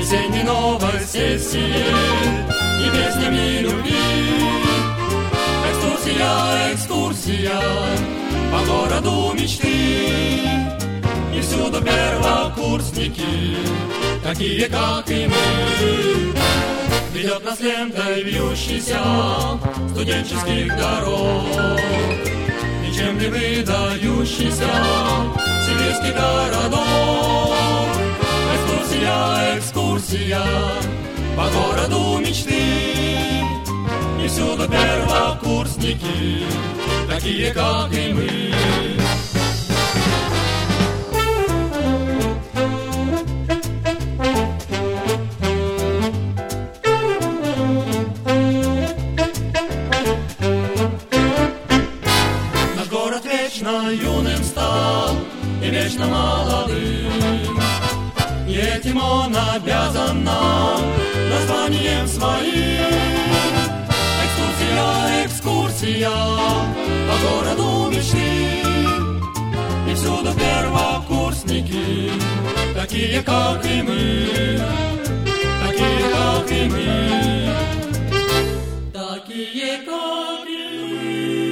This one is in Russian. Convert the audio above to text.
Весенней новости сеет и песнями любви. Экскурсия, экскурсия по городу мечты. И всюду первокурсники, такие, как и мы. Ведет нас лентой вьющийся студенческих дорог, ничем не выдающийся сибирский городок. Экскурсия, экскурсия по городу мечты. И всюду первокурсники, такие, как и мы. Наш город вечно юным стал и вечно молодым, и этим он обязан нам названием своим. Экскурсия, экскурсия по городу мечты. И всюду первокурсники, такие, как и мы, такие, как и мы, такие, как и мы.